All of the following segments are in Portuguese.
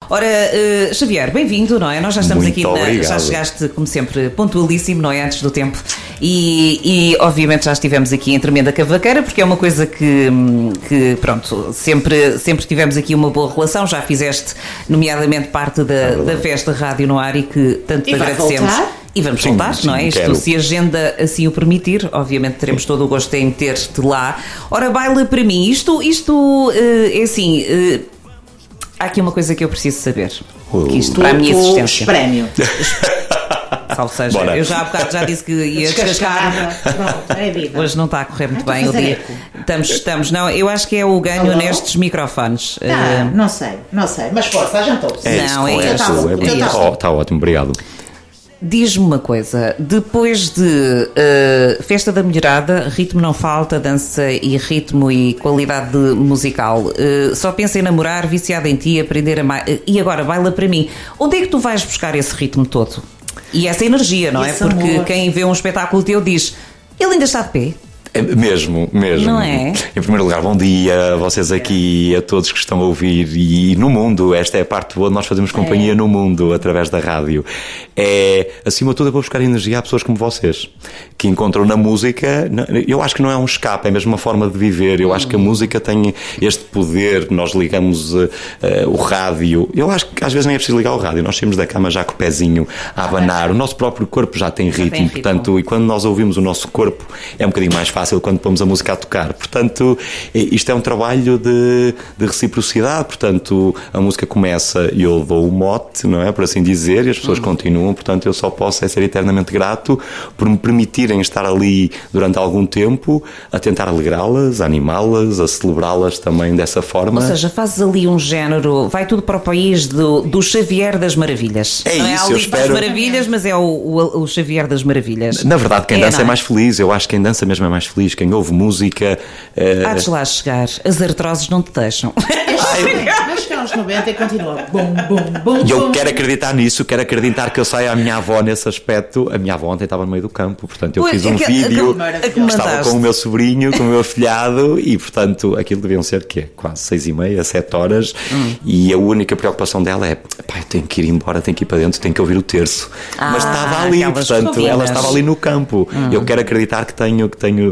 Ora, Xavier, bem-vindo, não é? Nós já estamos Muito aqui, obrigado. já chegaste, como sempre, pontualíssimo, não é? Antes do tempo. E obviamente já estivemos aqui em tremenda cavaqueira, porque é uma coisa que pronto, sempre tivemos aqui uma boa relação. Já fizeste, nomeadamente, parte da Festa Rádio no Ar e que tanto te agradecemos. Voltar? E vamos voltar, não é? Isto, quero. se a agenda assim o permitir, obviamente teremos todo o gosto em ter-te lá. Ora, baila para mim. Isto é assim... há aqui uma coisa que eu preciso saber. Que isto para a minha existência. Prémio. Salve seja, Bora. eu já há bocado já disse que ia descascar. Pronto, é a vida. Hoje não está a correr muito bem o fazer dia. eco. Estamos, não, eu acho que é o ganho Alô? nestes microfones. Não sei. Mas força, já estou. Não, é já isso, está. é bonito. Está ótimo, obrigado. Diz-me uma coisa, depois de Festa da Mulherada, ritmo não falta, dança e ritmo e qualidade musical, só pensa em namorar, viciada em ti, aprender a e agora baila para mim. Onde é que tu vais buscar esse ritmo todo? E essa energia, não é? Esse Porque amor. quem vê um espetáculo teu diz, ele ainda está de pé. É mesmo. Não é? Em primeiro lugar, bom dia a vocês aqui, a todos que estão a ouvir e no mundo. Esta é a parte boa, nós fazemos companhia no mundo através da rádio. Acima de tudo, eu vou buscar energia a pessoas como vocês, que encontram na música. Eu acho que não é um escape, é mesmo uma forma de viver. Eu acho que a música tem este poder. Nós ligamos o rádio. Eu acho que às vezes nem é preciso ligar o rádio. Nós saímos da cama já com o pezinho a abanar. O nosso próprio corpo já tem ritmo. Portanto, e quando nós ouvimos o nosso corpo, é um bocadinho mais fácil quando pomos a música a tocar. Portanto, isto é um trabalho de reciprocidade. Portanto, a música começa e eu dou o mote, não é? Por assim dizer, e as pessoas continuam. Portanto, eu só posso ser eternamente grato por me permitirem estar ali durante algum tempo a tentar alegrá-las, a animá-las, a celebrá-las também dessa forma. Ou seja, fazes ali um género, vai tudo para o país do Xavier das Maravilhas. É não é isso, ali eu das espero. Maravilhas, mas é o Xavier das Maravilhas. Na verdade, quem dança não é mais feliz. Eu acho que quem dança mesmo é mais feliz. Quem ouve música... Há de lá chegar. As artroses não te deixam. Vai chegar aos 90 e continua. Bum, bum, bum. E eu bum. quero acreditar nisso, quero acreditar que eu saia a minha avó nesse aspecto. A minha avó ontem estava no meio do campo, portanto eu fiz um vídeo, estava com o meu sobrinho, com o meu afilhado e portanto aquilo deviam ser quê? Quase 6h30, 7 horas e a única preocupação dela é pá, eu tenho que ir embora, tenho que ir para dentro, tenho que ouvir o terço. Mas estava ali, aquelas portanto rotinas. ela estava ali no campo. Eu quero acreditar que tenho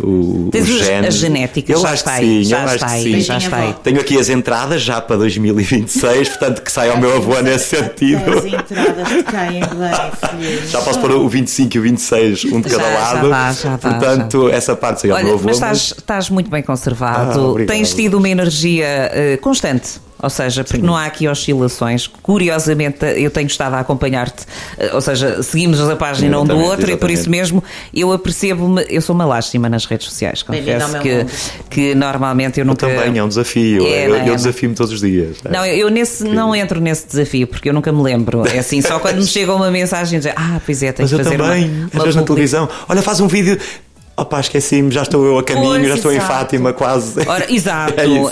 o Tens gene. a genética, Eu já acho está que aí, sim, já eu acho está que aí, sim. já está aí. Tenho aqui as entradas já para 2026, portanto que saia ao meu avô nesse sentido. As entradas te caem bem, filho. Já posso pôr o 25 e o 26, um de cada lado. Já dá. Portanto, essa parte saiu ao meu Olha, avô. mas estás muito bem conservado. Obrigado. Tens tido uma energia constante. Ou seja, porque não há aqui oscilações. Curiosamente, eu tenho estado a acompanhar-te. Ou seja, seguimos a página um do outro e por isso mesmo eu apercebo-me. Eu sou uma lástima nas redes sociais. Confesso que normalmente eu nunca. Também é um desafio. Eu desafio-me todos os dias. Não, eu não entro nesse desafio porque eu nunca me lembro. É assim, só quando me chega uma mensagem dizer, pois é, tenho Mas que fazer eu também, às vezes na televisão. Olha, faz um vídeo. Opa, esqueci-me, já estou eu a caminho, Pois, já estou exato. em Fátima quase. Ora, exato. É isso.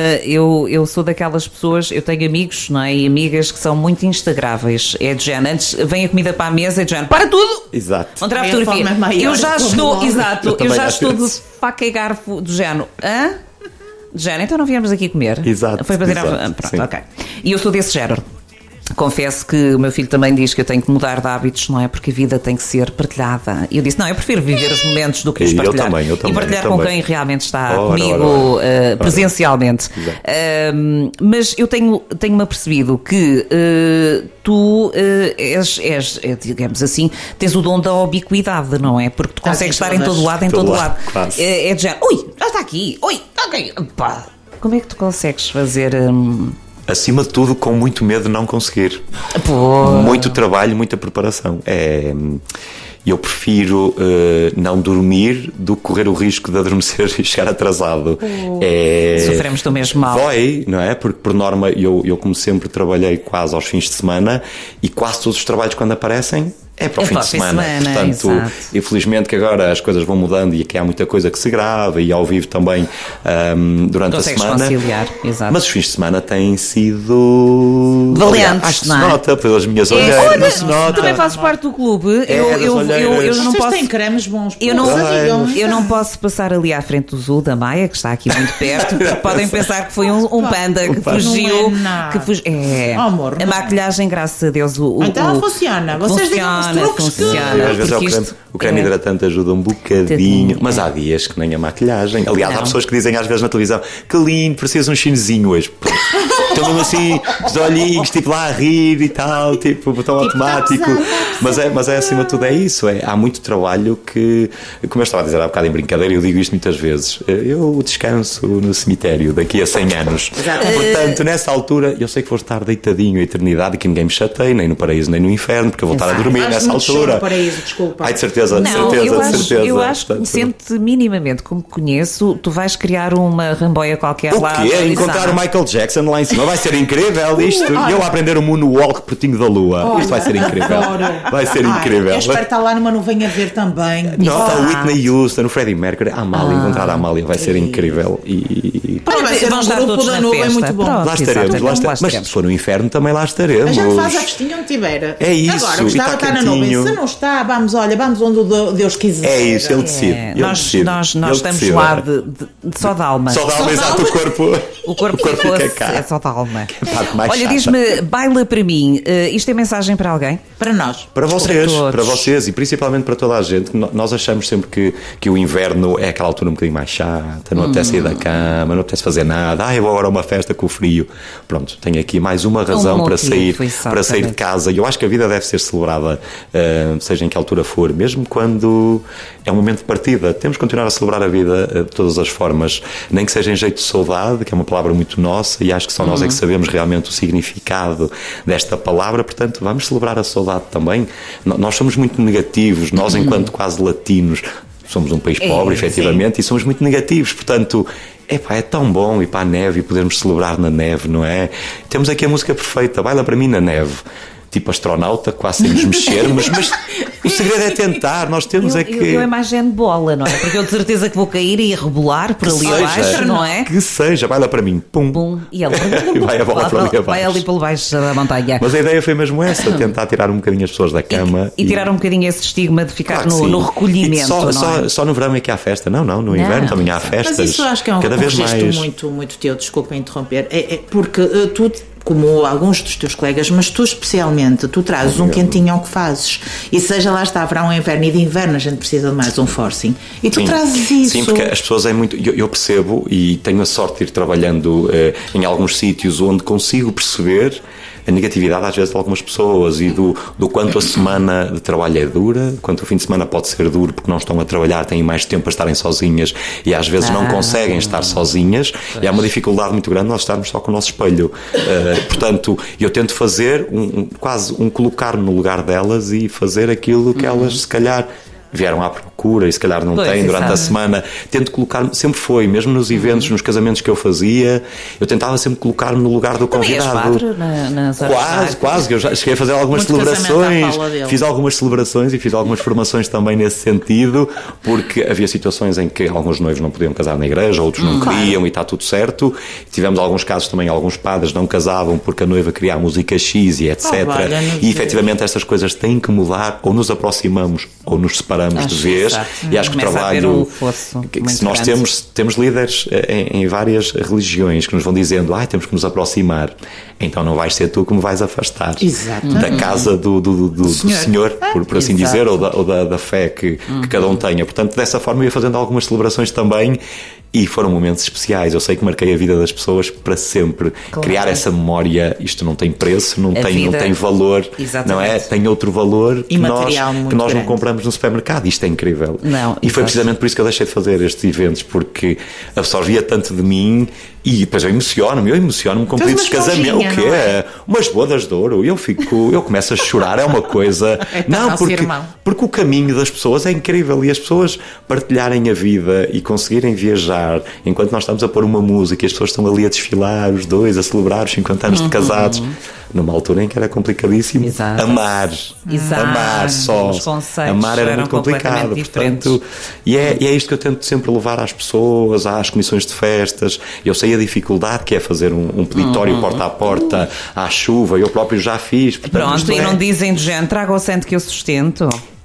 Eu sou daquelas pessoas, eu tenho amigos, não é? E amigas que são muito instagráveis. É de género, antes vem a comida para a mesa, é de género, para tudo! Exato. Vão tirar É a fotografia. forma maior Eu já de estou, como exato, Eu eu também já acho estou de isso. faca e garfo do género. Hã? De género, então não viemos aqui comer. Exato, Foi para tirar. exato, Pronto, sim. ok. E eu sou desse género. Confesso que o meu filho também diz que eu tenho que mudar de hábitos, não é? Porque a vida tem que ser partilhada. E eu disse, não, eu prefiro viver os momentos do que os Eu partilhar. também, e partilhar eu com também. quem realmente está Ora, comigo ora. presencialmente. Mas eu tenho-me apercebido que tu és, digamos assim, tens o dom da ubiquidade, não é? Porque tu consegues estar em todo lado, Todo lado, quase. É de género, ui, já está aqui, ui, ok, pá. Como é que tu consegues fazer... Acima de tudo, com muito medo de não conseguir. Pô. Muito trabalho, muita preparação. Eu prefiro não dormir do que correr o risco de adormecer e chegar atrasado. Sofremos do mesmo mal. Dói, não é? Porque, por norma, eu como sempre trabalhei quase aos fins de semana e quase todos os trabalhos quando aparecem É para o fim de semana. Portanto, exato. infelizmente que agora as coisas vão mudando e aqui há muita coisa que se grava e ao vivo também durante Consegues a semana. conciliar, exato. Mas os fins de semana têm sido valentes, acho que não se é? nota pelas minhas olheiras. Olha, Não se nota. também fazes parte do clube. Eu não Vocês posso. têm cremes bons. Eu não, digam. eu não posso passar ali à frente do Zul da Maia, que está aqui muito perto, porque podem pensar que foi um panda que fugiu. Não é nada. É. Oh, amor, a não. maquilhagem, graças a Deus, Então funciona. Vocês digam os truques funciona. Às vezes porque o creme é- hidratante ajuda um bocadinho, Tadinho, mas é. há dias que nem a maquilhagem. Aliás, há Não. pessoas que dizem às vezes na televisão que lindo, precisas um chinesinho hoje. Estão mesmo assim, os olhinhos, tipo lá a rir e tal, tipo botão automático. Mas é acima de tudo é isso. Há muito trabalho que, como eu estava a dizer há bocado em brincadeira, eu digo isto muitas vezes. Eu descanso no cemitério daqui a 100 anos. Portanto, nessa altura, eu sei que vou estar deitadinho a eternidade e que ninguém me chateie, nem no paraíso nem no inferno, porque eu vou estar a dormir Acho nessa muito show altura. no paraíso, desculpa. Ai, de certeza, de Não, certeza, eu de acho, certeza. eu acho que Portanto, conhecendo-te minimamente como conheço, tu vais criar uma ramboia qualquer o lá. quê? Encontrar o Michael Jackson lá em cima vai ser incrível isto. E eu a aprender o moonwalk pertinho da lua. Isto vai ser incrível. Vai ser incrível. Eu espero estar lá numa nuvem a ver também. Nota o Whitney Houston, o Freddie Mercury, a Amália, encontrar a Amália vai ser incrível. E Olha, vai ser Vão um estar grupo todos da na nuvem festa. muito bom. Pronto, lá estaremos, exatamente, lá estaremos. Mas estaremos. se for no inferno também lá estaremos. A gente faz a festinha onde tiver. É isso, Agora, e gostava está de estar na nuvem. quentinho. Se não está, vamos onde o Deus quiser. É isso, ele decide. É, ele nós decide. nós Ele estamos decide. lá só de alma. Só dá uma exato o corpo. O corpo fica fosse, cá. é só de alma. a parte mais Olha, chata. diz-me, baila para mim. Isto é mensagem para alguém? Para nós. todos. Para vocês e principalmente para toda a gente. Nós achamos sempre que o inverno é aquela altura um bocadinho mais chata, não apetece sair da cama, não apetece fazer nada. Eu vou agora a uma festa com o frio. Pronto, tenho aqui mais uma razão para sair de casa. E eu acho que a vida deve ser celebrada, seja em que altura for, mesmo quando é um momento de partida. Temos que continuar a celebrar a vida de todas as formas, nem que seja em jeito de saudade, que é uma palavra muito nossa, e acho que só nós é que sabemos realmente o significado desta palavra. Portanto, vamos celebrar a saudade também. Nós somos muito negativos, nós enquanto quase latinos somos um país pobre, efetivamente, e somos muito negativos, portanto é tão bom ir para a neve e podermos celebrar na neve, não é? Temos aqui a música perfeita, baila para mim na neve. Tipo astronauta, quase sem nos mexer, mas o segredo é tentar, nós temos é que... Eu imagino bola, não é? Porque eu de certeza que vou cair e rebolar por ali abaixo, não é? Que seja, baila para mim, pum. Bum, e ela E vai a bola para ali abaixo. vai ali pelo baixo da montanha. Mas a ideia foi mesmo essa, tentar tirar um bocadinho as pessoas da cama. E tirar um bocadinho esse estigma de ficar Claro que sim. no recolhimento, E não é? só no verão é que há festa. Não, no inverno também há festas. Mas isso eu acho que é um cada vez registro mais. muito teu, desculpa interromper. Porque tu, como alguns dos teus colegas, mas tu especialmente, tu trazes um quentinho ao que fazes. E seja lá está, verão, inverno, e de inverno a gente precisa de mais um forcing. E tu trazes isso. Sim, porque as pessoas é muito... Eu percebo e tenho a sorte de ir trabalhando em alguns sítios onde consigo perceber a negatividade às vezes de algumas pessoas e do quanto a semana de trabalho é dura, quanto o fim de semana pode ser duro porque não estão a trabalhar, têm mais tempo para estarem sozinhas e às vezes não conseguem estar sozinhas. E há uma dificuldade muito grande nós estarmos só com o nosso espelho. Portanto, eu tento fazer quase um colocar-me no lugar delas e fazer aquilo que elas se calhar vieram à procura e se calhar não têm durante a semana. Tento colocar-me, sempre foi, mesmo nos eventos, nos casamentos que eu fazia, eu tentava sempre colocar-me no lugar do convidado. Quase, eu já cheguei a fazer algumas celebrações, fiz algumas celebrações e fiz algumas formações também nesse sentido, porque havia situações em que alguns noivos não podiam casar na igreja, outros não queriam e está tudo certo. Tivemos alguns casos também, alguns padres não casavam porque a noiva queria a música X e etc. E efetivamente estas coisas têm que mudar, ou nos aproximamos ou nos separamos de vez. E acho que o trabalho se nós temos líderes em várias religiões que nos vão dizendo temos que nos aproximar, então não vais ser tu que me vais afastar da casa do Senhor, por assim dizer, ou da fé que cada um tenha. Portanto, dessa forma eu ia fazendo algumas celebrações também. E foram momentos especiais. Eu sei que marquei a vida das pessoas para sempre. Criar essa memória, isto não tem preço, não tem valor, não é? Tem outro valor que nós não compramos no supermercado. Isto é incrível. E foi precisamente por isso que eu deixei de fazer estes eventos, porque absorvia tanto de mim e depois eu emociono-me com pedidos de casamento. O quê? Umas bodas de ouro. Eu começo a chorar, é uma coisa. Porque o caminho das pessoas é incrível e as pessoas partilharem a vida e conseguirem viajar celebrar, enquanto nós estamos a pôr uma música e as pessoas estão ali a desfilar, os dois, a celebrar os 50 anos de casados, numa altura em que era complicadíssimo. Exato. Amar só. Os conceitos Amar era eram muito complicado. diferentes. Portanto, e é isto que eu tento sempre levar às pessoas, às comissões de festas. Eu sei a dificuldade que é fazer um peditório porta a porta, à chuva, eu próprio já fiz. Portanto, Pronto, e não dizem do género, traga o assento que eu sustento.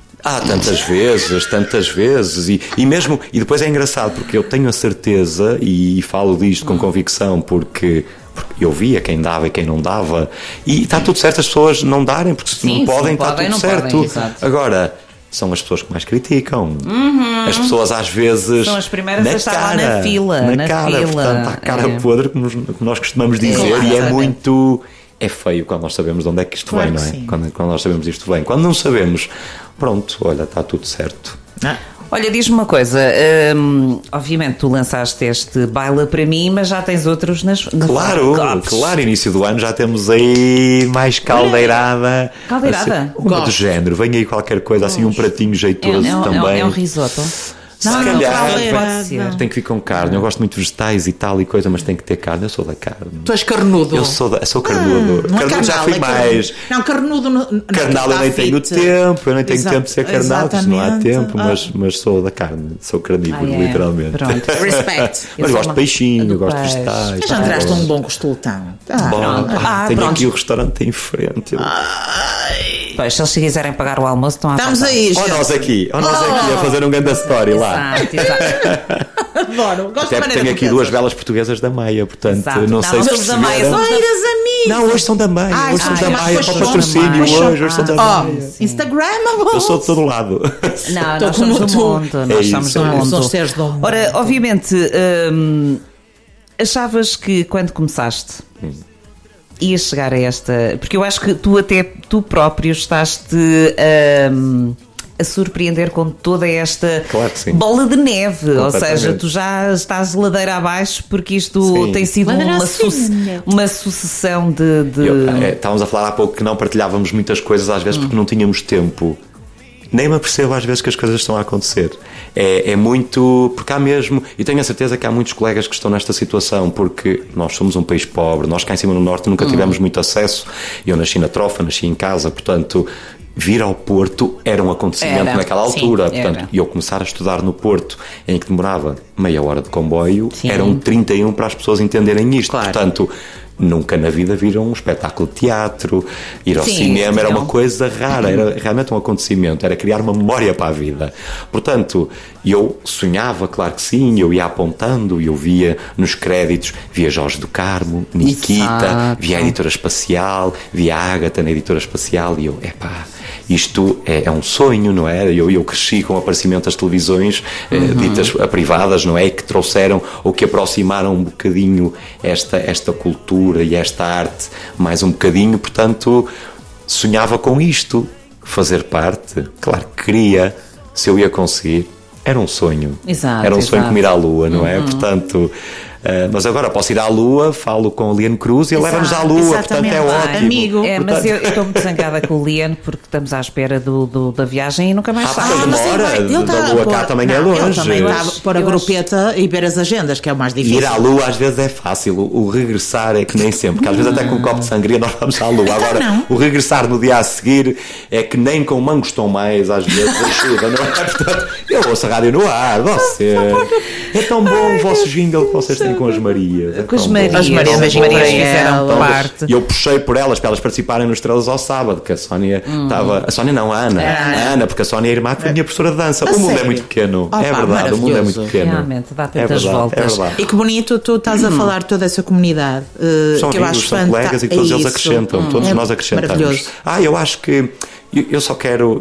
Tantas vezes e mesmo, e depois é engraçado porque eu tenho a certeza e falo disto com convicção porque eu via quem dava e quem não dava e está tudo certo as pessoas não darem porque se não podem está tudo certo. Agora são as pessoas que mais criticam. As pessoas às vezes são as primeiras a estar lá na fila. Portanto, à cara podre, como nós costumamos dizer, e é muito... É feio quando nós sabemos de onde é que isto vem, não é? Quando nós sabemos isto vem. Quando não sabemos, pronto, olha, está tudo certo. Olha, diz-me uma coisa, obviamente tu lançaste este Baila para mim, mas já tens outros Claro, início do ano já temos aí mais caldeirada. Caldeirada? Assim, do género, vem aí qualquer coisa, assim um pratinho jeitoso também. É um risoto? Se calhar tem que vir com carne. Eu gosto muito de vegetais e tal e coisa, mas tem que ter carne. Eu sou da carne. Tu és carnudo. Eu sou carnudo. Carnudo já fui mais. Não, carnudo. Carnal eu nem tenho tempo. Eu nem tenho tempo de ser carnal, porque não há tempo. Mas sou da carne. Sou carnívoro, literalmente. Pronto, respect. Mas gosto de peixinho, gosto de vegetais. Mas já entraste um bom costeletão. Tenho aqui o restaurante em frente. Pois, se eles quiserem pagar o almoço, estão a Estamos aí. Ou nós aqui a fazer um grande story lá. Exato. Adoro. Até porque tenho aqui duas velas portuguesas da Maia, portanto não sei se somos da Maia, somos amigos. Não, hoje são da Maia. Hoje são da Maia para o patrocínio. Hoje são da Maia. Instagram, eu sou de todo lado. Não, nós somos do mundo. Nós somos do mundo. Somos seres do mundo. Ora, obviamente, achavas que quando começaste ias chegar a esta... Porque eu acho que tu próprio estás-te a surpreender com toda esta bola de neve, ou seja, tu já estás ladeira abaixo porque isto tem sido uma sucessão de... Estávamos a falar há pouco que não partilhávamos muitas coisas às vezes porque não tínhamos tempo. Nem me apercebo às vezes que as coisas estão a acontecer. É muito... Porque há mesmo... E tenho a certeza que há muitos colegas que estão nesta situação porque nós somos um país pobre, nós cá em cima no Norte nunca tivemos muito acesso. Eu nasci na Trofa, nasci em casa, portanto... Vir ao Porto era um acontecimento naquela altura. Portanto, eu começar a estudar no Porto, em que demorava meia hora de comboio, eram 31 para as pessoas entenderem isto. Portanto, nunca na vida viram um espetáculo de teatro, ir ao cinema era uma coisa rara, era realmente um acontecimento, era criar uma memória para a vida. Portanto, eu sonhava, claro que sim, eu ia apontando, eu via nos créditos, via Jorge do Carmo, Nikita, via a Editora Espacial, via a Ágata na Editora Espacial, e eu, isto é um sonho, não é? Eu cresci com o aparecimento das televisões ditas privadas, não é? Que trouxeram ou que aproximaram um bocadinho esta cultura e esta arte mais um bocadinho, portanto sonhava com isto, fazer parte, claro que queria, se eu ia conseguir, era um sonho. Era um sonho como ir à Lua, não é? Portanto... mas agora posso ir à Lua, falo com o Liane Cruz e ele leva-nos à Lua, portanto é ótimo. Amigo. Mas eu estou muito zangada com o Liane porque estamos à espera da viagem e nunca mais sai. Da Lua cá também é longe. Ele também está a pôr a grupeta e ver as agendas, que é o mais difícil. Ir à Lua às vezes é fácil, o regressar é que nem sempre, porque às vezes até com um copo de sangria nós vamos à Lua. Agora, o regressar no dia a seguir é que nem com mangos estão mais, às vezes ajuda, não é? Portanto, eu ouço a rádio no ar, você. É tão bom o vosso jingle que vocês têm com as Marias. Com as Marias fizeram parte. E eu puxei por elas, para elas participarem nos Estrelas ao Sábado, que a Sónia estava... A Sónia não, a Ana. A Ana, porque a Sónia é a irmã que foi a minha professora de dança. O mundo é muito pequeno. É verdade, o mundo é muito pequeno. Realmente, dá tantas voltas. E que bonito, tu estás a falar de toda essa comunidade. São amigos, são colegas e todos eles acrescentam. Todos nós acrescentamos. Eu acho que... Eu só quero.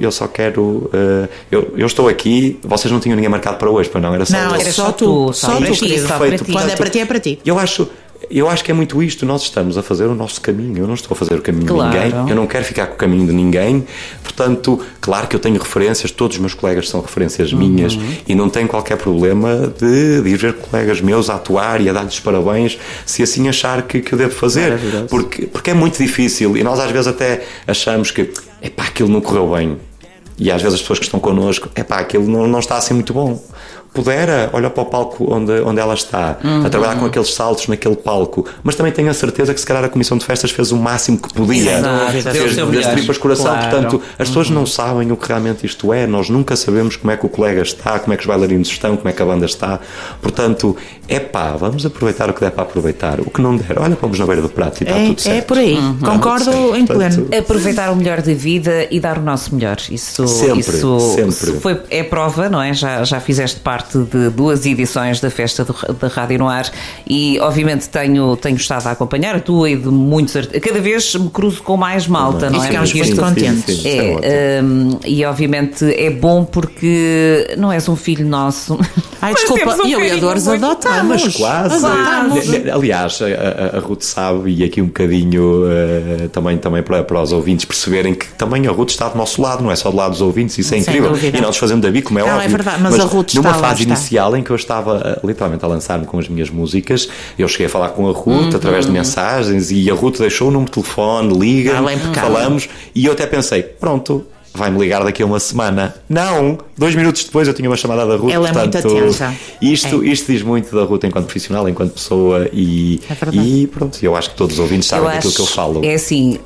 Eu estou aqui, vocês não tinham ninguém marcado para hoje, para não? Era só não, era só tu. Só tu, querido. Quando é para ti, é para ti. Eu acho que é muito isto, nós estamos a fazer o nosso caminho, eu não estou a fazer o caminho de ninguém, eu não quero ficar com o caminho de ninguém, portanto, claro que eu tenho referências, todos os meus colegas são referências minhas e não tenho qualquer problema de ir ver colegas meus a atuar e a dar-lhes parabéns se assim achar que eu devo fazer, porque é muito difícil e nós às vezes até achamos que aquilo não correu bem. E às vezes as pessoas que estão connosco, aquilo não está assim muito bom. Pudera, olha para o palco onde ela está, a trabalhar com aqueles saltos naquele palco, mas também tenho a certeza que se calhar a Comissão de Festas fez o máximo que podia, fez das tripas coração, claro. Portanto, as pessoas não sabem o que realmente isto é, nós nunca sabemos como é que o colega está, como é que os bailarinos estão, como é que a banda está, portanto, vamos aproveitar o que der para aproveitar, o que não der, olha, vamos na beira do prato e está tudo certo. É por aí, concordo em pleno. Aproveitar o melhor da vida e dar o nosso melhor, isso sempre. É prova, não é? Já fizeste parte de 2 edições da Festa da Rádio no Ar e obviamente tenho estado a acompanhar a tua e de muitos cada vez me cruzo com mais malta, não é? Ficamos muito contentes. E obviamente é bom porque não és um filho nosso. Desculpa, eu e a Dores adotamos. Mas quase. Aliás, a Ruth sabe, e aqui um bocadinho também para os ouvintes perceberem que também a Ruth está do nosso lado, não é só do lado dos ouvintes, isso é incrível. E nós fazemos da bico, como é óbvio. É verdade, mas a Ruth numa fase inicial em que eu estava literalmente a lançar-me com as minhas músicas, eu cheguei a falar com a Ruth através de mensagens e a Ruth deixou o número de telefone, liga, falamos, e eu até pensei, pronto, vai-me ligar daqui a uma semana. Não! 2 minutos depois eu tinha uma chamada da Ruth. Ela portanto, é muito atenta. Isto diz muito da Ruth enquanto profissional, enquanto pessoa e pronto, eu acho que todos os ouvintes sabem daquilo que eu falo. É assim,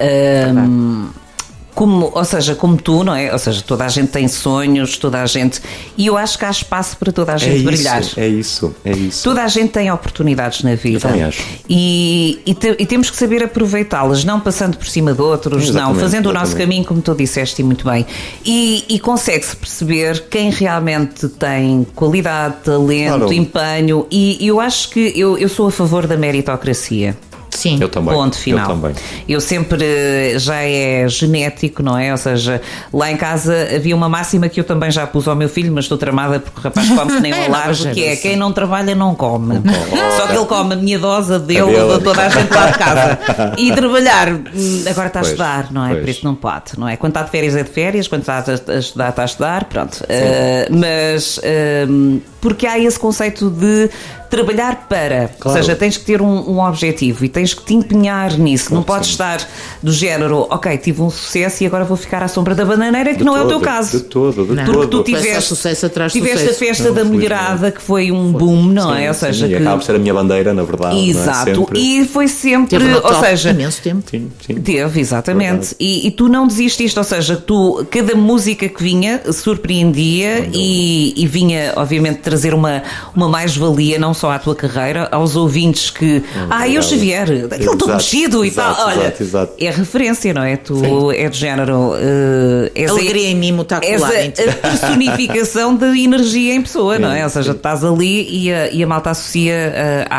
como tu, não é? Ou seja, toda a gente tem sonhos, toda a gente... E eu acho que há espaço para toda a gente brilhar. É isso. Toda a gente tem oportunidades na vida. Eu também acho. E temos que saber aproveitá-las, não passando por cima de outros, não, fazendo o nosso caminho, como tu disseste muito bem. E consegue-se perceber quem realmente tem qualidade, talento, empenho. E eu acho que eu sou a favor da meritocracia. Sim, eu também. Ponto final. Eu sempre, já é genético, não é? Ou seja, lá em casa havia uma máxima que eu também já pus ao meu filho, mas estou tramada porque o rapaz come que nem um alarve, que é quem não trabalha não come. Só que ele come a minha dose, a dele, de toda a gente lá de casa. E trabalhar, agora está a estudar, não é? Por isso não pode, não é? Quando está de férias é de férias, quando está a estudar, está a estudar, pronto. Mas porque há esse conceito de trabalhar para, ou seja, tens que ter um objetivo e tens que te empenhar nisso, não podes estar do género, ok, tive um sucesso e agora vou ficar à sombra da bananeira, que não é o teu caso. De todo. Porque tu tiveste a festa da mulherada, que foi um boom, não é? Ou seja, e acaba por ser a minha bandeira, na verdade. Exato, e foi sempre, ou seja, imenso tempo. Sim. Teve, exatamente. E tu não desististe, ou seja, cada música que vinha surpreendia e vinha, obviamente, trazer uma mais-valia, não só à tua carreira, aos ouvintes que eu Xavier, aquele todo mexido e tal, olha, é referência, não é? Tu é de género alegria em mim está colada, és a personificação da energia em pessoa, não é? Ou seja, estás ali e a malta associa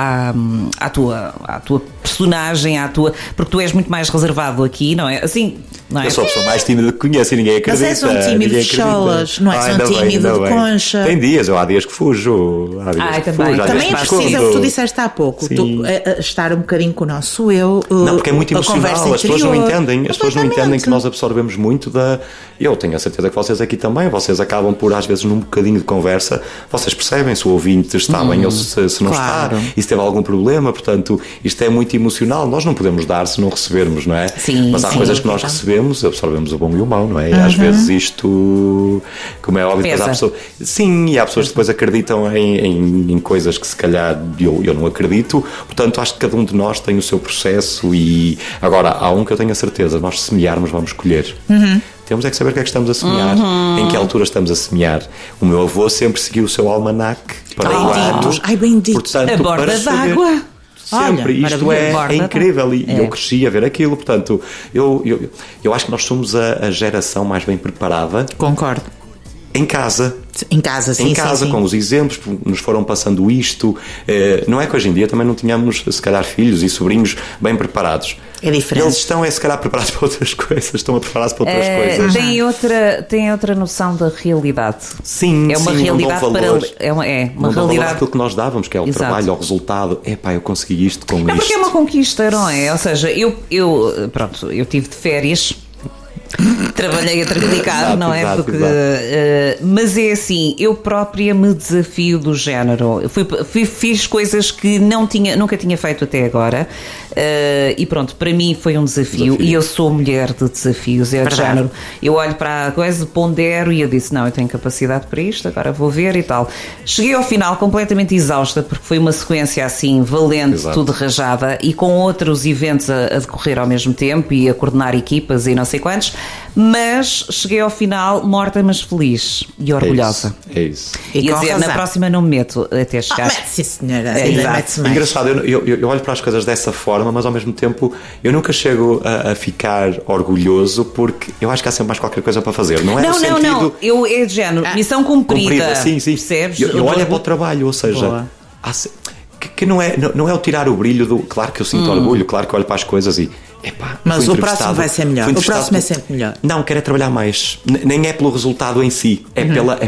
à tua personagem, porque tu és muito mais reservado aqui, não é? Assim, não é? Eu sou a pessoa mais tímida que conheço e ninguém acredita. Mas és um tímido de cholas, não é? Sou um tímido de concha. Tem dias, há dias que fujo. Também precisa, tu disseste há pouco, estar um bocadinho com o nosso eu. Não, porque é muito emocional, as pessoas não entendem, que nós absorvemos muito eu tenho a certeza que vocês aqui também, vocês acabam por, às vezes, num bocadinho de conversa, vocês percebem se o ouvinte está bem ou se não está, e se teve algum problema, portanto, isto é muito emocional, nós não podemos dar se não recebermos, não é? Mas há coisas que nós recebemos, absorvemos o bom e o mau, não é? E às vezes isto, como é óbvio, depois há pessoas, e há pessoas que depois acreditam em coisas que se calhar eu não acredito, portanto acho que cada um de nós tem o seu processo e agora há um que eu tenho a certeza, nós semearmos vamos colher. Temos é que saber o que é que estamos a semear, em que altura estamos a semear. O meu avô sempre seguiu o seu almanaque para o ano. Ai, bendito. Portanto, a borda d'água. Sempre, isto é incrível e eu cresci a ver aquilo, portanto eu acho que nós somos a geração mais bem preparada. Concordo. Em casa, sim, com os exemplos, nos foram passando isto. Não é que hoje em dia também não tínhamos, se calhar, filhos e sobrinhos bem preparados. É diferente. Eles estão, se calhar, preparados para outras coisas, estão a preparar-se para outras coisas. Tem outra noção da realidade. Sim, é uma realidade para uma realidade aquilo que nós dávamos, que é o trabalho, o resultado. Eu consegui isto com isto. Porque é uma conquista, não é? Ou seja, eu tive de férias. Trabalhei a triplicar, não é? Mas é assim, eu própria me desafio do género. Fiz coisas que nunca tinha feito até agora. E pronto, para mim foi um desafio. E eu sou mulher de desafios, é de género. Eu olho para a coisa, pondero e eu disse, não, eu tenho capacidade para isto, agora vou ver e tal. Cheguei ao final completamente exausta, porque foi uma sequência assim, valente, Exato. tudo rajada, e com outros eventos a decorrer ao mesmo tempo e a coordenar equipas e não sei quantos, mas cheguei ao final morta, mas feliz e orgulhosa. É isso. E E a com dizer, razão. na próxima não me meto até chegar. Mete-se, senhora. É, Ainda exato. mete-se mais. Engraçado, eu olho para as coisas dessa forma, mas ao mesmo tempo eu nunca chego a ficar orgulhoso, porque eu acho que há sempre mais qualquer coisa para fazer. Não é no sentido... Não. Eu é de género, missão cumprida. Sim. Percebes? Eu olho para o trabalho, ou seja, Boa. que não é o tirar o brilho do... Claro que eu sinto orgulho, claro que olho para as coisas e... Epá, Mas fui o próximo entrevistado- vai ser melhor. fui O próximo é entrevistado- sempre melhor. Não, quero é trabalhar mais. Nem é pelo resultado em si, é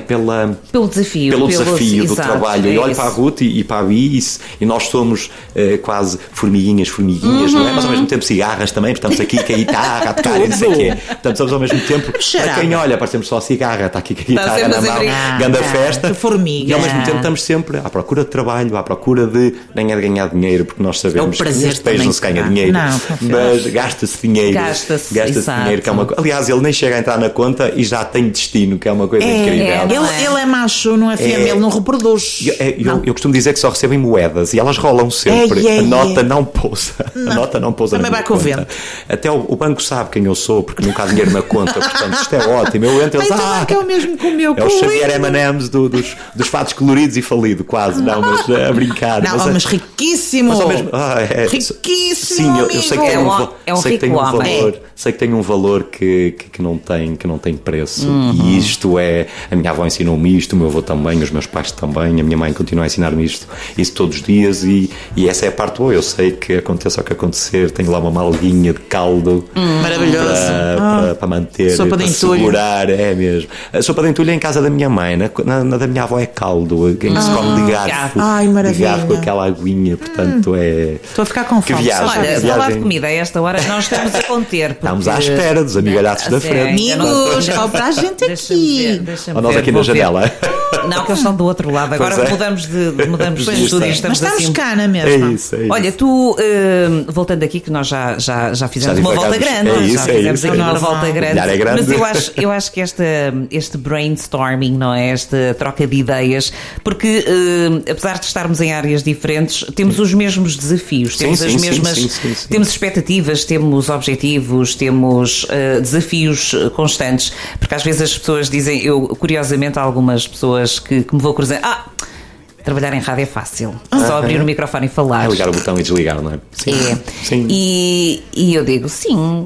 Pelo desafio. pelo desafio do exato, trabalho. é Eu olho isso. para a Ruth e para a Bis e nós somos quase formiguinhas, não é? Mas ao mesmo tempo cigarras também, porque estamos aqui com a guitarra a tocar e não sei o quê. Portanto, somos ao mesmo tempo, para Cheirada. quem olha, parecemos só a cigarra, está aqui com a Está guitarra sempre na a mão, brincar. grande festa. Que formiga. E ao mesmo tempo estamos sempre à procura de trabalho, à procura de, nem é de ganhar dinheiro, porque nós sabemos É o prazer que neste país também não se ganha que dá. dinheiro, Não, confesso. mas gasta-se dinheiro. Gasta-se, exato. dinheiro, que é uma coisa. Aliás, ele nem chega a entrar na conta e já tem destino, que é uma coisa incrível. não é? Ele é macho, não é fêmea, ele não reproduz. Eu costumo dizer que só recebem moedas e elas rolam sempre. É. A nota não pousa. A nota não pousa Também na vai minha com o conta. vento. Até o banco sabe quem eu sou, porque nunca há dinheiro na conta. Portanto, isto é ótimo. Eu entro e eles, Então é que é o mesmo que o meu é o Xavier coelho. M&M's dos fatos coloridos e falido, quase. Não, mas a brincar. Não, mas riquíssimo. mas ao mesmo, Riquíssimo, sim, eu sei que tem amigo. sei que tem rico um homem. valor, sei que tem um valor que não tem preço. E isto é, a minha avó ensinou-me isto, o meu avô também, os meus pais também, a minha mãe continua a ensinar-me isto todos os dias e essa é a parte boa. Eu sei que aconteça o que acontecer, tenho lá uma malguinha de caldo Maravilhoso. para manter, Sopa para de entulho. segurar, é mesmo. A sopa de entulho é em casa da minha mãe, na da minha avó é caldo, em que se come de garfo, Ai, de maravilha. garfo com aquela aguinha, portanto é... Estou a ficar com Que fome. viagem. só de Olha, pensar. falar de viagem. comida a esta hora, nós estamos a conter. porque- Estamos à espera dos amigalhaços da frente. Amigos, ó para a gente aqui. Deixa-me Ou nós ver, aqui na vou ver. janela. Não, que eles estão do outro lado. Agora Pois é. mudamos de Pois estúdio. é. Estamos Mas estamos assim. cá na É mesma. isso, é isso. Olha, tu, voltando aqui, que nós já fizemos Já uma volta divagamos. grande. É isso, já é fizemos isso, aqui é uma isso. volta grande. Já é grande. Mas eu acho que este brainstorming, não é? Esta troca de ideias, porque apesar de estarmos em áreas diferentes, temos os mesmos desafios, Sim, temos sim, as sim, mesmas. sim, sim, sim. Temos expectativas, temos objetivos, temos desafios constantes, porque às vezes as pessoas dizem, curiosamente, há algumas pessoas que me vou cruzar. Trabalhar em rádio é fácil. Só abrir o microfone e falar. É ligar o botão e desligar, não é? Sim. É. Sim. E eu digo, sim,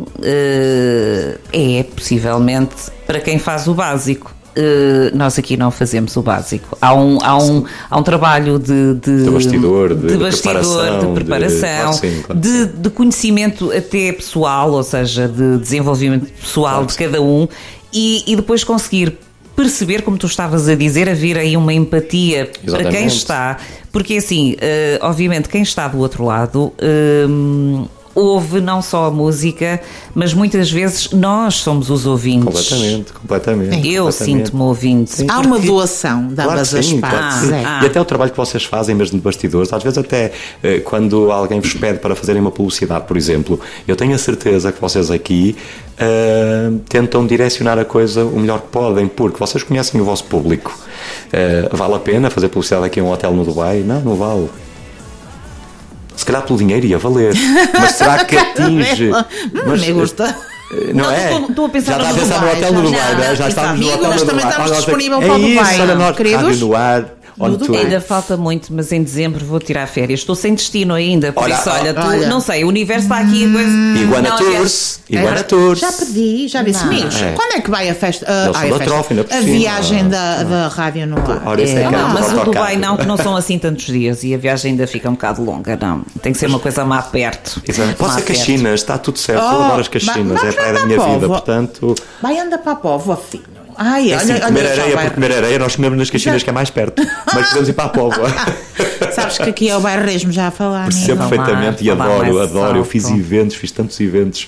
é possivelmente para quem faz o básico. Nós aqui não fazemos o básico. Há um trabalho de bastidor, de bastidor, de preparação, claro que sim, claro que sim. de conhecimento até pessoal, ou seja, de desenvolvimento pessoal Claro de que cada um e depois conseguir perceber, como tu estavas a dizer, haver aí uma empatia para quem Exatamente. está, porque assim, obviamente quem está do outro lado ouve não só a música, mas muitas vezes nós somos os ouvintes. Completamente. Eu sinto-me ouvinte. Há uma doação de Claro ambas que as sim, claro que partes. sim. é. E até o trabalho que vocês fazem mesmo de bastidores, às vezes até quando alguém vos pede para fazerem uma publicidade, por exemplo, eu tenho a certeza que vocês aqui tentam direcionar a coisa o melhor que podem, porque vocês conhecem o vosso público. Vale a pena fazer publicidade aqui em um hotel no Dubai? Não vale. Se calhar pelo dinheiro ia valer, mas será que atinge? Me gusta. Não é? Estou a pensar já no está a pensar no Dubai, hotel no já. Dubai, né? Já estamos no Amigo, hotel nós no também Dubai. estamos Olha, disponível é para o isso, Dubai, olha nós, queridos. rádio no ar, on tour. Ainda falta muito, mas em dezembro vou tirar férias. Estou sem destino ainda, por Olha, isso, olha, olha. não sei, o universo está aqui. Iguana Não, Tours, Iguana Tours. Já pedi, já disse. Não. Amigos, É. quando é que vai a festa? Eles são da trofa, ainda por A cima. viagem da rádio no ar. Ora, isso é que é Não, mas o autocarro. Dubai não, que não são assim tantos dias e a viagem ainda fica um bocado longa, não. Tem que ser uma coisa má perto. Exato. Pode Má ser perto. Caxinas, está tudo certo. Eu Oh, adoro as Caxinas, é a praia da minha vamos vida, para a portanto. Vai, anda para a Póvoa, filho. Ai, É assim, olha, comer já areia vai. por comer areia, nós comemos nas Caxinas que é mais perto, mas podemos ir para a Póvoa. Sabes que aqui é o bairrismo já a falar, Percebo amigo. perfeitamente e falar adoro. mais Eu fiz alto. eventos, fiz tantos eventos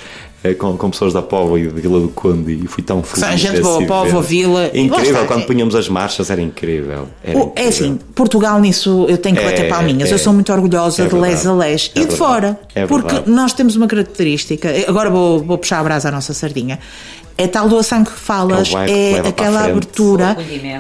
com pessoas da Póvoa e de Vila do Conde e fui tão feliz. São gente boa, Póvoa, Vila. Incrível, quando punhamos as marchas era incrível. É assim, Portugal nisso eu tenho que bater palminhas. Eu sou muito orgulhosa de les a les e de fora. Porque nós temos uma característica, agora vou puxar a brasa à nossa sardinha. É tal doação que falas, aquela abertura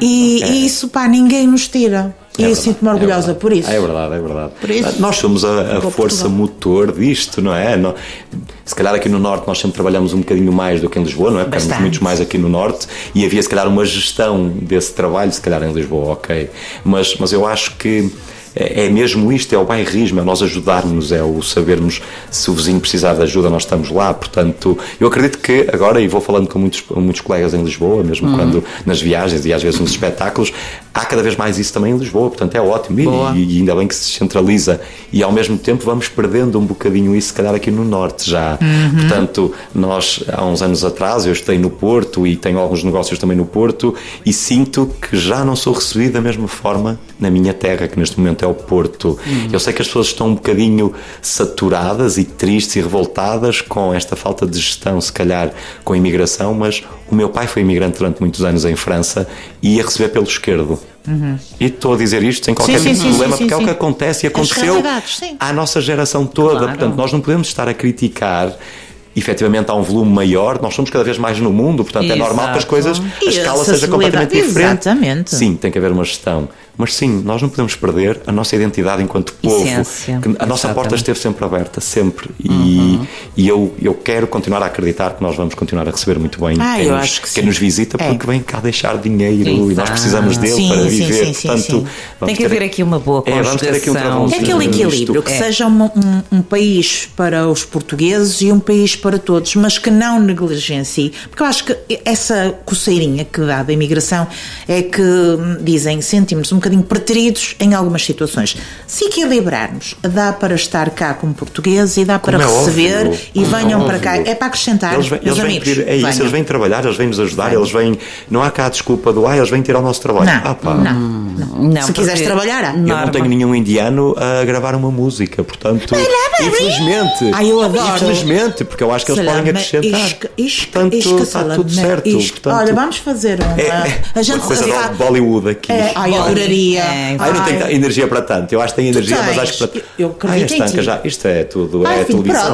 e isso, ninguém nos tira. E eu sinto-me orgulhosa por isso. É verdade. Por isso, nós somos a força motor disto, não é? Se calhar aqui no Norte nós sempre trabalhamos um bocadinho mais do que em Lisboa, não é? Porque temos muitos mais aqui no Norte e havia se calhar uma gestão desse trabalho, se calhar em Lisboa, ok. Mas eu acho que é mesmo isto, é o bairrismo, é nós ajudarmos, é o sabermos se o vizinho precisar de ajuda, nós estamos lá. Portanto, eu acredito que agora, e vou falando com muitos colegas em Lisboa, mesmo quando nas viagens e às vezes nos espetáculos, há cada vez mais isso também em Lisboa, portanto é ótimo e ainda bem que se descentraliza e ao mesmo tempo vamos perdendo um bocadinho isso, se calhar aqui no Norte já. Portanto, nós há uns anos atrás, eu estei no Porto e tenho alguns negócios também no Porto e sinto que já não sou recebido da mesma forma na minha terra, que neste momento é o Porto. Eu sei que as pessoas estão um bocadinho saturadas e tristes e revoltadas com esta falta de gestão, se calhar com a imigração, mas o meu pai foi imigrante durante muitos anos em França e ia receber pelo esquerdo. E estou a dizer isto sem qualquer tipo de problema, porque é o que acontece e aconteceu à nossa geração toda. Portanto, nós não podemos estar a criticar. Efetivamente há um volume maior, nós somos cada vez mais no mundo, portanto é normal que as coisas, a escala seja completamente diferente. Exatamente. Sim, tem que haver uma gestão. Mas sim, nós não podemos perder a nossa identidade enquanto povo. Que a nossa porta esteve sempre aberta, sempre. E eu quero continuar a acreditar que nós vamos continuar a receber muito bem quem nos visita, porque vem cá deixar dinheiro e nós precisamos dele para viver. Portanto, tem que haver aqui uma boa conjugação. É aquele equilíbrio, que seja um país para os portugueses e um país para todos, mas que não negligencie. Porque eu acho que essa coceirinha que dá da imigração é que dizem, sentimos um bocadinho preteridos em algumas situações. Se equilibrarmos, dá para estar cá como portugueses e dá para receber óbvio, e venham para cá. É para acrescentar, meus amigos. É isso, eles vêm trabalhar, eles vêm nos ajudar, eles vêm. Não há cá a desculpa do eles vêm tirar o nosso trabalho. Não. Se quiseres trabalhar, há. Eu não tenho nenhum indiano a gravar uma música, portanto. Infelizmente. Eu adoro. Infelizmente, porque eu acho que eles podem acrescentar. Portanto, está tudo certo. Olha, vamos fazer uma coisa de Bollywood aqui. Adoraria. Eu não tenho energia para tanto. Eu acho que tenho energia, mas acho que para. Eu acredito em ti. Isto é tudo. É a televisão.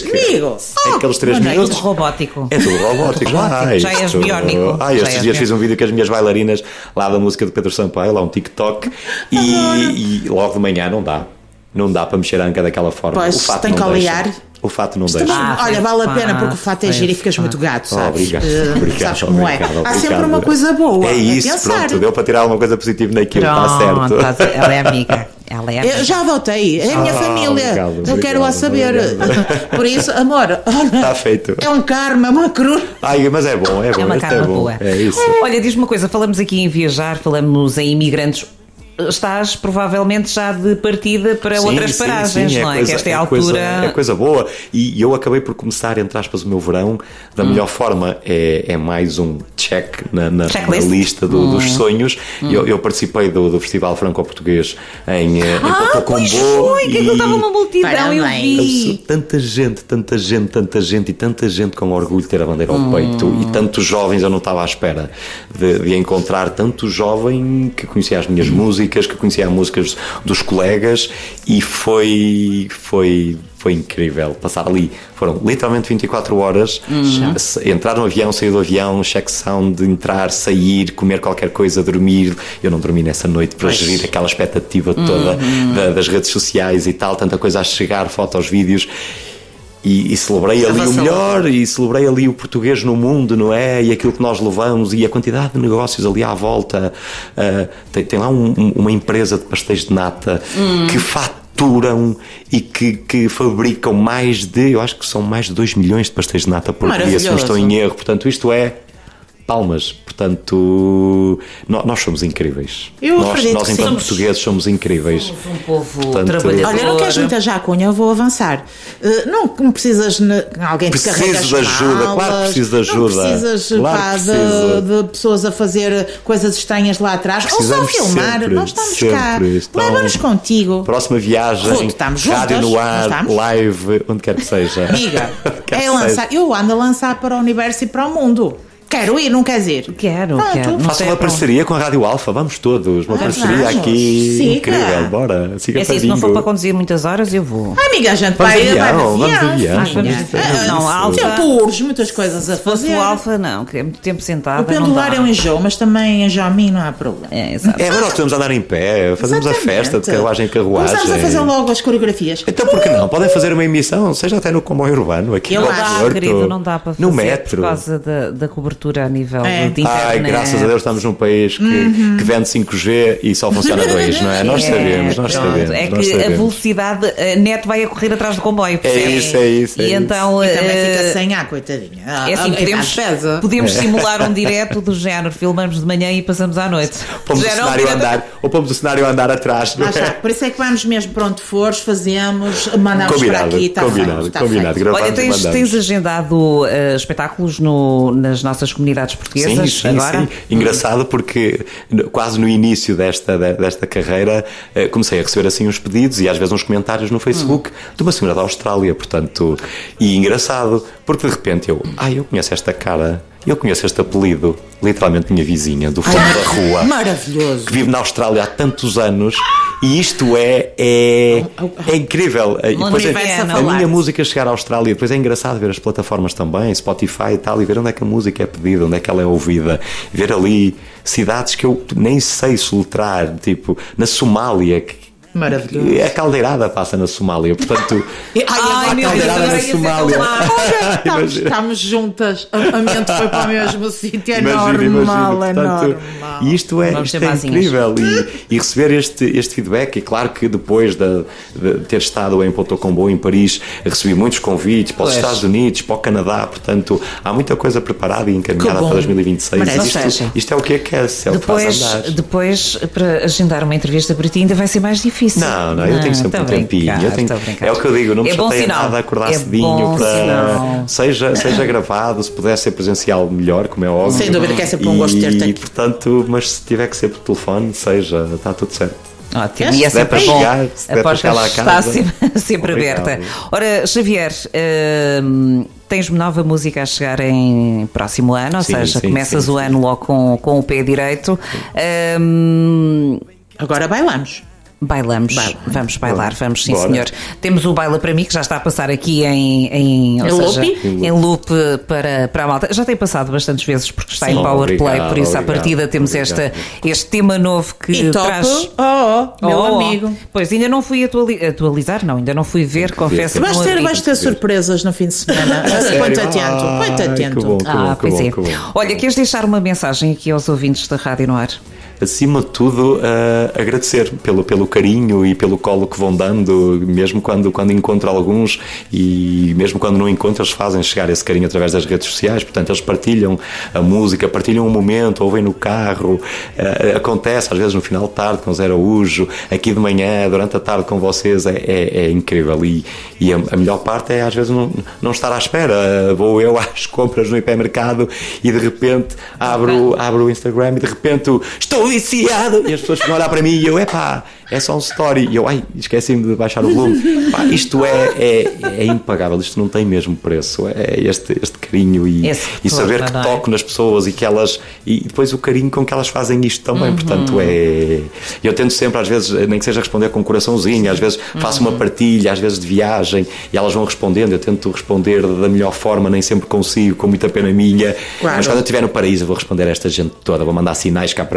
É aqueles 3 minutos. É tudo robótico. É tudo robótico. Já és biónico. Estes dias fiz um vídeo com as minhas bailarinas lá da música de Pedro Sampaio, lá um TikTok, e logo de manhã não dá para mexer a anca daquela forma. Pois, tem que aliar. O fato não deixa. Olha, vale a pena porque o fato é giro e ficas muito gato, sabes? Obrigado. Sabes como é? Há sempre uma coisa boa. É isso, pronto, deu para tirar alguma coisa positiva naquilo, está certo. Ela é amiga. Eu já voltei, é a minha família. Eu quero lá saber. Por isso, amor, está feito. É um karma, é uma cruz. Mas é bom. É uma karma boa. É isso. Olha, diz-me uma coisa, falamos aqui em viajar, falamos em imigrantes. Estás provavelmente já de partida para outras paragens, não é? Que esta é a altura. É coisa boa. E eu acabei por começar, entre aspas, o meu verão da melhor forma. É mais um check na lista dos sonhos. Eu participei do Festival Franco-Português em Combo. Que aquilo estava uma multidão, eu vi. Tanta gente e tanta gente com orgulho de ter a bandeira ao peito. E tantos jovens, eu não estava à espera de encontrar tanto jovem que conhecia as minhas músicas, que conhecia as músicas dos colegas, e foi incrível passar ali. Foram literalmente 24 horas, entrar no avião, sair do avião, check sound, entrar, sair, comer qualquer coisa, dormir. Eu não dormi nessa noite para gerir aquela expectativa toda das redes sociais e tal, tanta coisa a chegar, fotos, vídeos. E celebrei ali o melhor, e celebrei ali o português no mundo, não é? E aquilo que nós levamos, e a quantidade de negócios ali à volta. Tem lá uma empresa de pastéis de nata que faturam e que fabricam eu acho que são mais de 2 milhões de pastéis de nata por dia, se não estou em erro. Portanto, isto é palmas. Portanto, nós somos incríveis. Nós enquanto portugueses, somos incríveis. Somos um povo trabalhador. Olha, não queres muita já cunha, eu vou avançar. Não precisas alguém que carregue as de ajuda, malas, claro que preciso de ajuda. Não precisas de pessoas a fazer coisas estranhas lá atrás. Precisamos ou só filmar, sempre, nós estamos cá. Então, leva-nos contigo. Próxima viagem, Ruth, estamos juntas, rádio no ar, estamos? live, onde quer que seja. Amiga, eu ando a lançar para o universo e para o mundo. Quero ir, não queres ir? Quero. Faça uma parceria com a Rádio Alfa, vamos todos. Uma parceria aqui Siga. incrível, bora. Siga Se não for para conduzir muitas horas, eu vou. Amiga, a gente Vamos vai de avião, de avião. Não, Alfa. Tempos, muitas coisas a Se fosse fazer. o Alfa, não, que é muito tempo sentado. O pendular é um enjoo, mas também enjoo a mim não há problema. Exato. Mas nós podemos andar em pé, fazemos a festa de carruagem em carruagem. Começamos a fazer logo as coreografias. Então por que não? Podem fazer uma emissão, seja até no comboio urbano, aqui Eu no acho, Porto, Querido, não dá para fazer no metro. por causa da cobertura a nível de internet. Ai, graças a Deus estamos num país que vende 5G e só funciona 2, não é? Nós sabemos. É que a velocidade, a net vai a correr atrás do comboio. É isso. E então. E também fica sem ar, coitadinha. É assim, podemos simular um direto do género, filmamos de manhã e passamos à noite. Pomos o cenário a andar atrás. Não é? Por isso é que vamos mesmo para onde fores, fazemos, mandamos para aqui e está feito. Combinado. Olha, tens agendado espetáculos nas nossas comunidades portuguesas? Sim. Engraçado porque quase no início desta carreira comecei a receber assim uns pedidos e às vezes uns comentários no Facebook de uma senhora da Austrália, portanto, e engraçado, porque de repente eu conheço esta cara, eu conheço este apelido, literalmente minha vizinha do fundo da rua, maravilhoso, que vive na Austrália há tantos anos, e isto é incrível. Depois a minha música chegar à Austrália, depois é engraçado ver as plataformas também, Spotify e tal, e ver onde é que a música é pedida, onde é que ela é ouvida, ver ali cidades que eu nem sei soletrar, tipo na Somália, maravilhoso. A caldeirada passa na Somália, portanto. A caldeirada na Somália. Estamos juntas. A mente foi para o mesmo sítio. É Imagina, normal. portanto, e isto é incrível. E receber este feedback, e claro que depois de ter estado em Porto Combo, em Paris, recebi muitos convites para os Estados Unidos, para o Canadá, portanto, há muita coisa preparada e encaminhada para 2026. Isto é o que aquece, é o que faz andar. Depois, para agendar uma entrevista para ti, ainda vai ser mais difícil. Não, eu tenho sempre um tempinho. É o que eu digo, não me chateia nada acordar cedinho para. Seja gravado, se puder ser presencial, melhor, como é óbvio. Sem dúvida que é sempre um gosto ter-te aqui. Portanto, mas se tiver que ser por telefone, está tudo certo. Ótimo, e é sempre bom. A porta está sempre Obrigado. aberta. Ora, Xavier, tens nova música a chegar em próximo ano, ou seja, começas o ano logo com o pé direito. Agora bailamos. Vamos bailar, vamos sim, senhor. Temos o Baila para mim, que já está a passar aqui em loop para a malta. Já tem passado bastantes vezes porque está em Powerplay, por isso à partida temos este tema novo que traz. Meu amigo. Pois, ainda não fui atualizar, ainda não fui ver, confesso. Vais ter surpresas no fim de semana. Põe-te atento. Pois é. Olha, queres deixar uma mensagem aqui aos ouvintes da Rádio no Ar? Acima de tudo, agradecer pelo carinho e pelo colo que vão dando, mesmo quando encontro alguns, e mesmo quando não encontro, eles fazem chegar esse carinho através das redes sociais. Portanto, eles partilham a música, partilham um momento, ouvem no carro, acontece às vezes no final de tarde com o Zé Araújo, aqui de manhã, durante a tarde com vocês, é incrível, e a melhor parte é às vezes não estar à espera. Vou eu às compras no hipermercado e de repente abro o Instagram e de repente estou viciado, e as pessoas vão olhar para mim e eu, é só um story, e eu, esqueci-me de baixar o volume. Isto é impagável, isto não tem mesmo preço, é este carinho e saber que toco nas pessoas e depois o carinho com que elas fazem isto também. Portanto, eu tento sempre, às vezes, nem que seja responder com um coraçãozinho, às vezes faço uma partilha, às vezes de viagem, e elas vão respondendo, eu tento responder da melhor forma, nem sempre consigo, com muita pena minha, mas quando eu estiver no paraíso eu vou responder a esta gente toda, vou mandar sinais cá para baixo.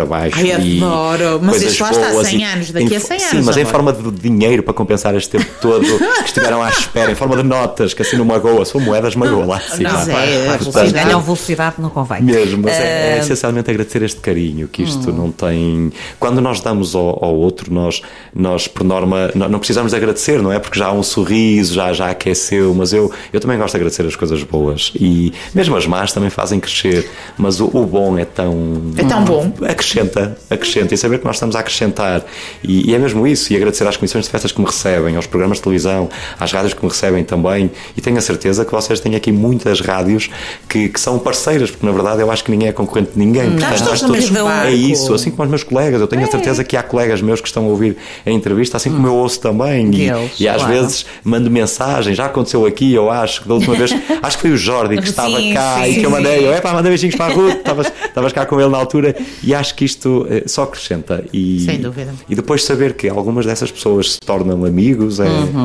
Ai, adoro. Mas coisas isto lá está, boas 100 anos, daqui a 100 anos. Sim, mas em amor. forma de dinheiro para compensar este tempo todo que estiveram à espera, em forma de notas, que assim não magoa, se for moedas, magoa lá acima. Mas Se ganham velocidade, não convém. Mesmo, mas é essencialmente agradecer este carinho, que isto não tem... Quando nós damos ao outro, nós por norma, não precisamos de agradecer, não é? Porque já há um sorriso, já aqueceu, mas eu também gosto de agradecer as coisas boas e mesmo as más também fazem crescer, mas o bom é tão... É tão bom. Acrescenta, e saber que nós estamos a acrescentar e é mesmo isso, e agradecer às comissões de festas que me recebem, aos programas de televisão, às rádios que me recebem também, e tenho a certeza que vocês têm aqui muitas rádios que são parceiras, porque na verdade eu acho que ninguém é concorrente de ninguém. Portanto, Estamos nós todos no mesmo todos- barco. é isso, assim como os meus colegas, eu tenho a certeza que há colegas meus que estão a ouvir a entrevista, assim como eu ouço também, Deles, e às claro. vezes mando mensagem, já aconteceu aqui, eu acho que da última vez, acho que foi o Jordi que estava Sim, cá sim, e que eu sim. mandei, mandei beijinhos para a Ruth, estavas cá com ele na altura, e acho que isto só acrescenta. E, Sem dúvida. E depois saber que algumas dessas pessoas se tornam amigos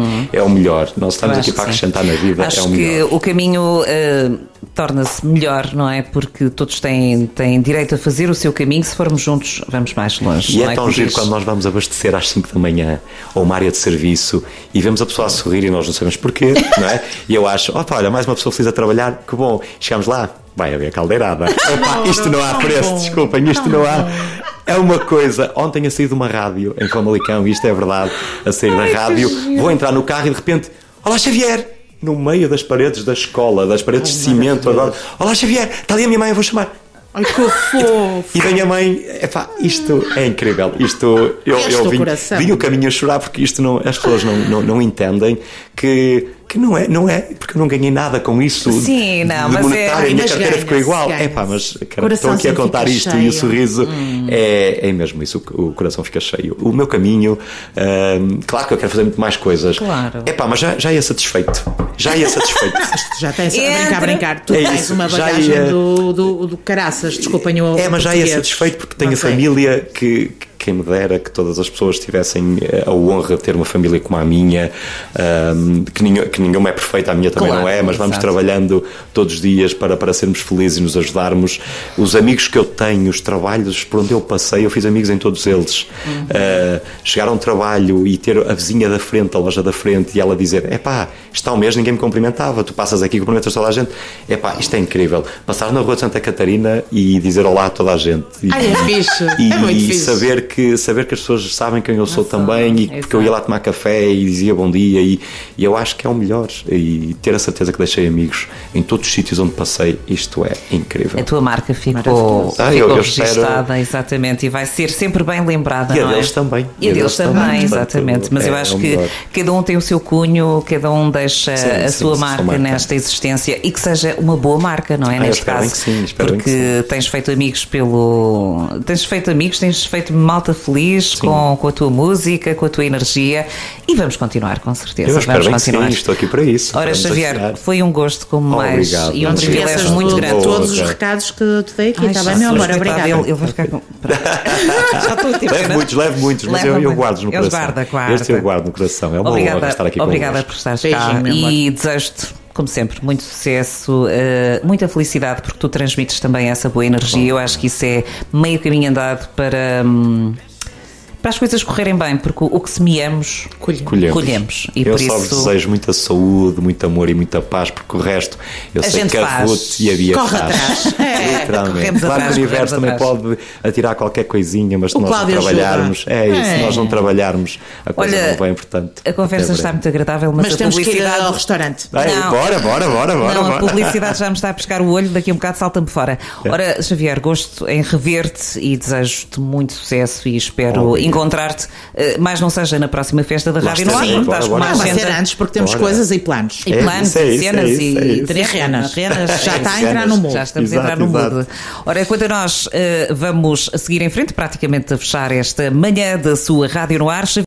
é o melhor. Nós estamos Eu aqui acho para que sim. acrescentar na vida, é Acho o que melhor. o caminho torna-se melhor, não é? Porque todos têm direito a fazer o seu caminho. Se formos juntos, vamos mais longe. E não é tão como giro diz? quando nós vamos abastecer às 5 da manhã ou uma área de serviço e vemos a pessoa a sorrir e nós não sabemos porquê, não é? E eu acho, olha, mais uma pessoa feliz a trabalhar, que bom. Chegamos lá, vai haver caldeirada. Opa, isto não há preço, desculpem, isto não há. É uma coisa, ontem a sair de uma rádio em Famalicão, isto é verdade, a sair da rádio, vou entrar no carro e de repente, olá Xavier! No meio das paredes da escola, das paredes de cimento agora, olá Xavier, está ali a minha mãe, eu vou chamar. Ai, que fofo. E vem a mãe, isto é incrível. Isto, Este eu o coração. vim o caminho a chorar porque isto as pessoas não entendem que não é, porque eu não ganhei nada com isso. Sim, não, de mas monetário, a minha mas carteira ficou igual. ganha-se. Mas cara, Coração estou aqui a sempre contar fica isto e o cheio. sorriso é mesmo isso, o coração fica cheio. O meu caminho, claro que eu quero fazer muito mais coisas. Claro. Mas já ia satisfeito. Já ia satisfeito. Já tens Entra. a brincar. Tu É tens isso, uma já bagagem ia- do caraças, desculpem o mas já ia português. satisfeito porque tenho a Ok. família que quem me dera que todas as pessoas tivessem a honra de ter uma família como a minha, que nenhuma é perfeita, a minha também Claro, não é, mas vamos exato. trabalhando todos os dias para sermos felizes e nos ajudarmos. Os amigos que eu tenho, os trabalhos por onde eu passei, eu fiz amigos em todos eles. Chegar a um trabalho e ter a vizinha da frente, a loja da frente, e ela dizer, está um mês, ninguém me cumprimentava, tu passas aqui e cumprimentas toda a gente, isto é incrível. Passar na rua de Santa Catarina e dizer olá a toda a gente. Ai, é fixe. E, É muito e fixe. saber que as pessoas sabem quem eu sou também, e porque eu ia exato. lá tomar café e dizia bom dia, e eu acho que é o melhor. E ter a certeza que deixei amigos em todos os sítios onde passei, isto é incrível. A tua marca ficou Maravilhoso. Eu registada, exatamente, e vai ser sempre bem lembrada. E a não é? deles também. E a deles também, exatamente. Portanto, Mas eu é acho o que melhor. cada um tem o seu cunho, cada um deixa a sim, sua sim, marca sua marca. nesta existência e que seja uma boa marca, não é? Eu Neste espero bem caso. que sim, espero bem que porque tens feito amigos tens feito malta feliz com a tua música, com a tua energia e vamos continuar, com certeza. Eu espero vamos bem que continuar. sim, estou aqui para isso. Ora, Vamos Xavier, afinar. foi um gosto como mais Obrigado. e um Não Não te privilégio esqueças muito de grande. todos os Ok. recados que te dei aqui, Ai, está bem, Jesus, meu amor? coitado, Obrigada. Ele vai ficar com. Já estou a ter pena. Leve muitos, mas Leva eu muito. guardo-os no Eles coração. guarda. Este eu guardo no coração. É uma honra estar aqui Obrigada convosco. por estares Beijinho, cá meu amor. e desejo-te, como sempre, muito sucesso, muita felicidade, porque tu transmites também essa boa energia. Eu acho que isso é meio caminho andado para as coisas correrem bem, porque o que semeamos, colhemos. E eu por só isso desejo muita saúde, muito amor e muita paz, porque o resto eu A sei gente que a faz. Ruth e a Bia Corre faz. atrás. Literalmente. corremos Claro atrás, que o universo também corremos pode atirar qualquer coisinha, mas se O nós não Cláudio trabalharmos, ajuda. é isso, se nós não trabalharmos, a coisa Olha, não vem, portanto. a conversa até está breve. muito agradável, mas Mas a temos que ir publicidade. ao restaurante. Vai, Não. bora. Não, a publicidade já me está a pescar o olho, daqui a um bocado salta-me fora. Ora, Xavier, gosto em rever-te e desejo-te muito sucesso e espero Obrigado. encontrar-te, mais não seja na próxima festa da Lá Rádio no Ar, estarei, estás com bora, uma Não, vai agenda ser antes, porque temos Bora. coisas e planos. e É planos isso, é e isso, cenas é isso, é e isso. E renas. Já está a entrar Renas. no mundo. Já estamos a Exato, entrar no exato. mood. Ora, quanto a nós, vamos seguir em frente, praticamente a fechar esta manhã da sua Rádio no Ar.